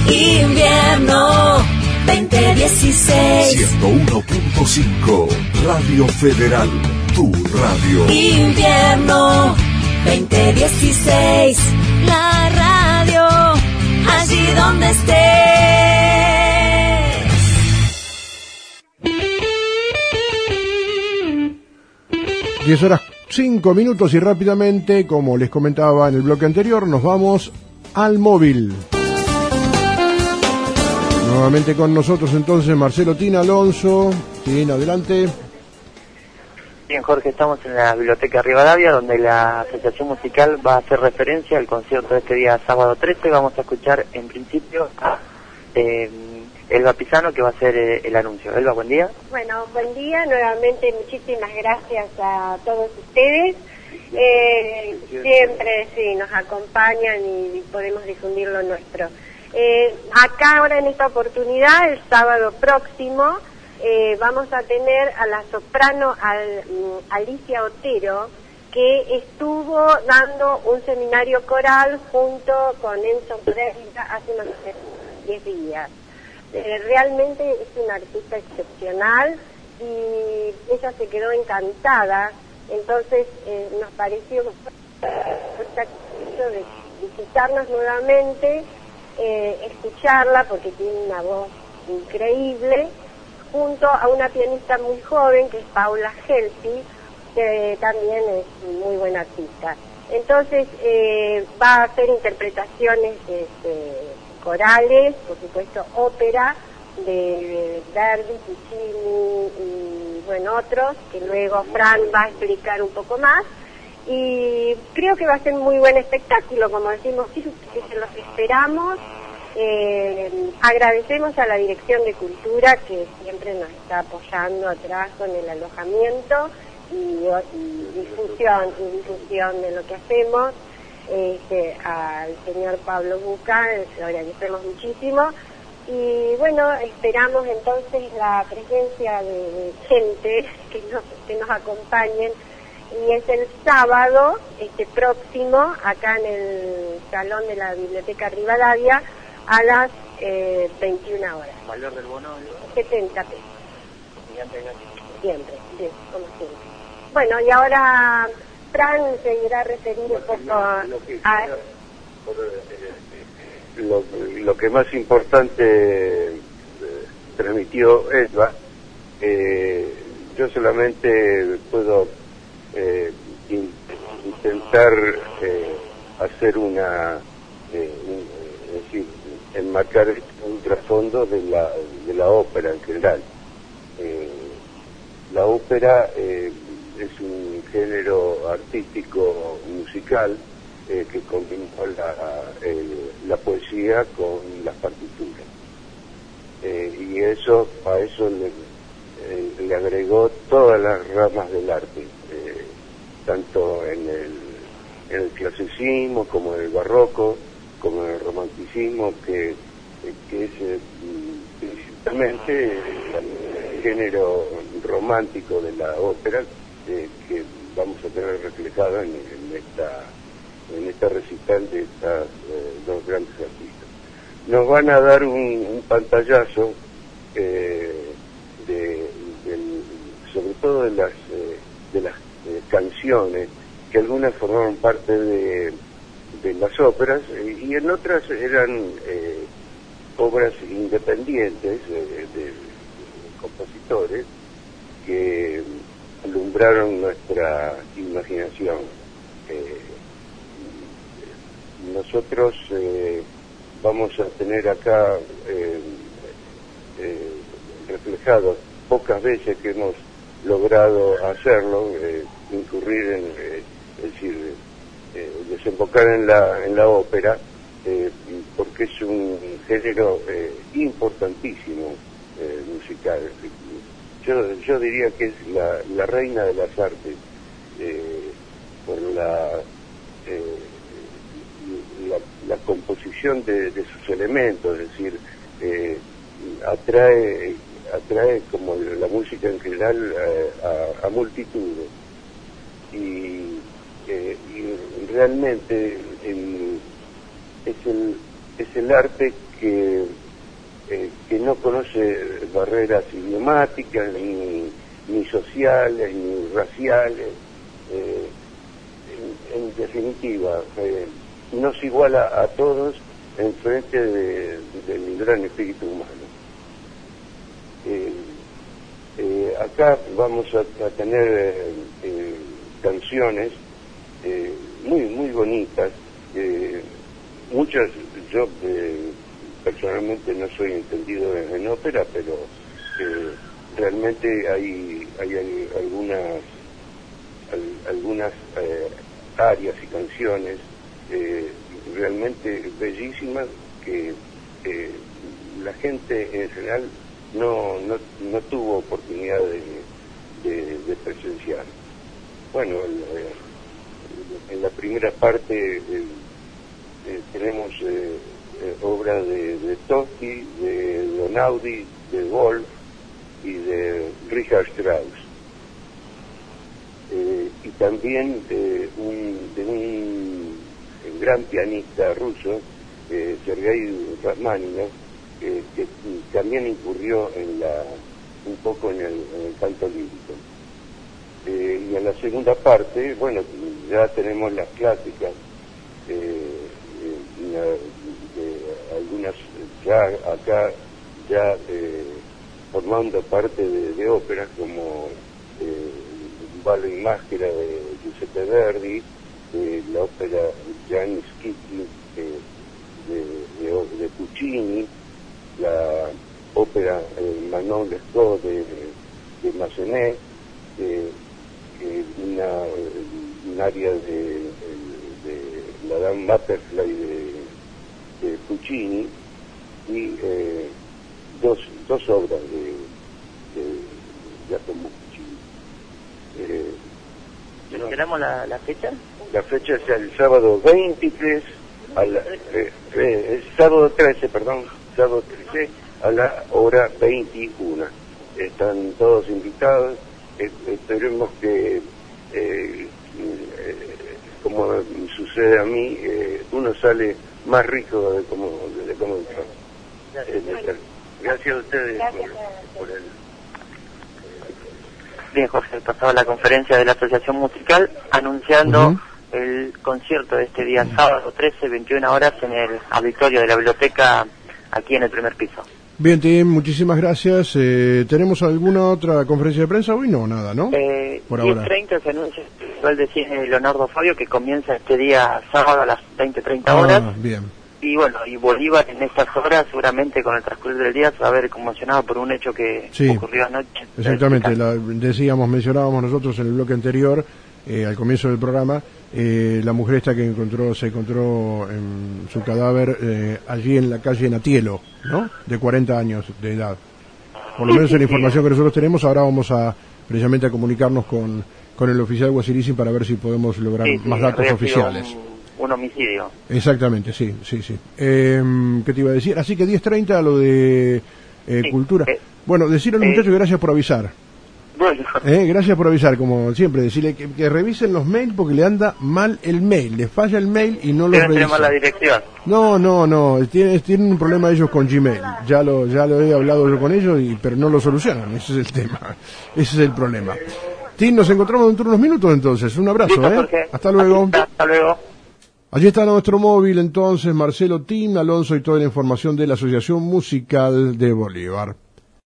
Invierno 2016. 101.5 Radio Federal, tu radio. Invierno 2016. La radio, allí donde estés. 10:05 y rápidamente, como les comentaba en el bloque anterior, nos vamos al móvil. Nuevamente con nosotros entonces Marcelo Tina Alonso. Tina, adelante. Bien, Jorge, estamos en la Biblioteca Rivadavia, donde la Asociación Musical va a hacer referencia al concierto de este día sábado 13. Vamos a escuchar en principio a Elba Pisano, que va a hacer el anuncio. Elba, buen día. Bueno, buen día. Nuevamente muchísimas gracias a todos ustedes. Siempre sí nos acompañan y podemos difundir lo nuestro. Acá ahora en esta oportunidad, el sábado próximo, vamos a tener a la soprano Alicia Otero, que estuvo dando un seminario coral junto con Enzo Pereira hace unos 10 días. Realmente es una artista excepcional y ella se quedó encantada, entonces nos pareció de visitarnos nuevamente, escucharla porque tiene una voz increíble, junto a una pianista muy joven que es Paula Helsi, que también es muy buena artista. Entonces va a hacer interpretaciones corales, por supuesto ópera de Verdi, Puccini y bueno, otros, que luego Fran va a explicar un poco más. Y creo que va a ser muy buen espectáculo, como decimos, sí, que se los esperamos. Agradecemos a la Dirección de Cultura, que siempre nos está apoyando atrás con el alojamiento y difusión de lo que hacemos. Al señor Pablo Buca, le agradecemos muchísimo. Y bueno, esperamos entonces la presencia de gente que nos acompañen. Y es el sábado próximo, acá en el salón de la Biblioteca Rivadavia, a las 21 horas. ¿Valor del bono? 70 pesos. Siempre, sí, como siempre. Bueno, y ahora Fran se irá a referir un poco a... Lo que más importante transmitió Elba, yo solamente puedo intentar hacer es decir, enmarcar un trasfondo de la ópera en general. La ópera es un género artístico musical que combinó la poesía con las partituras, y a eso le agregó todas las ramas del arte, tanto en el clasicismo como en el barroco, como en el romanticismo, que es principalmente el género romántico de la ópera, que vamos a tener reflejado en esta recital de estas dos grandes artistas. Nos van a dar un pantallazo sobre todo de las canciones, que algunas formaron parte de las óperas y en otras eran obras independientes de compositores que alumbraron nuestra imaginación. Nosotros vamos a tener acá reflejados, pocas veces que hemos logrado hacerlo, incurrir desembocar en la ópera, porque es un género importantísimo musical. Yo diría que es la reina de las artes, por la composición de sus elementos, es decir, atrae como la música en general a multitudes, y realmente es el arte que no conoce barreras idiomáticas, ni sociales, ni raciales. En definitiva, nos iguala a todos en frente del gran espíritu humano. Acá vamos a tener canciones muy bonitas, muchas. Yo personalmente no soy entendido en ópera, pero realmente hay algunas arias y canciones realmente bellísimas que la gente en general no tuvo oportunidad de presenciar. Bueno, en la primera parte tenemos obras de Toski, de Donaudi, de Wolf y de Richard Strauss. Y también de un gran pianista ruso, Sergei Rachmaninoff, que también incurrió un poco en el canto lírico. Y en la segunda parte, bueno, ya tenemos las clásicas, algunas ya acá, formando parte de óperas como Ballo in Maschera de Giuseppe Verdi, la ópera Gianni Schicchi de Puccini, la ópera Manon Lescaut de Massenet, un área de la Dame Butterfly de Puccini y dos obras de Giacomo Puccini. ¿Mencionamos la fecha? La fecha es el sábado 23, el sábado 13, sábado 13 a la hora 21. Están todos invitados. Esperemos que, como sucede a mí, uno sale más rico de como entró. Gracias a ustedes por el... Bien, Jorge, pasaba la conferencia de la Asociación Musical anunciando el concierto de este día sábado 13, 21 horas en el auditorio de la biblioteca aquí en el primer piso. Bien, Tim, muchísimas gracias. ¿Tenemos alguna otra conferencia de prensa hoy? No, nada, ¿no? Por ahora. 10:30 se anuncia el Festival de Cine Leonardo Fabio, que comienza este día sábado a las 20:30 horas. Bien. Y bueno, y Bolívar en estas horas, seguramente con el transcurrir del día, se va a ver conmocionado por un hecho que ocurrió anoche. Exactamente, mencionábamos nosotros en el bloque anterior, al comienzo del programa, la mujer esta que se encontró en su cadáver allí en la calle Natielo, ¿no? De 40 años de edad. Por lo menos en la información que nosotros tenemos, ahora vamos precisamente a comunicarnos con el oficial Guasirizzi para ver si podemos lograr más datos oficiales. Un homicidio. Exactamente, sí. ¿Qué te iba a decir? Así que 10:30 a lo de cultura. Bueno, decirle a los muchachos que gracias por avisar. Bueno. Gracias por avisar, como siempre, decirle que revisen los mails porque le anda mal el mail, les falla el mail y no lo revisan. ¿Tienen mal la dirección? No, tienen un problema ellos con Gmail, ya lo he hablado yo con ellos, pero no lo solucionan, ese es el tema, ese es el problema. Tim, nos encontramos dentro de unos minutos entonces, un abrazo. Hasta luego. Hasta luego. Allí está nuestro móvil entonces, Marcelo, Tim, Alonso y toda la información de la Asociación Musical de Bolívar.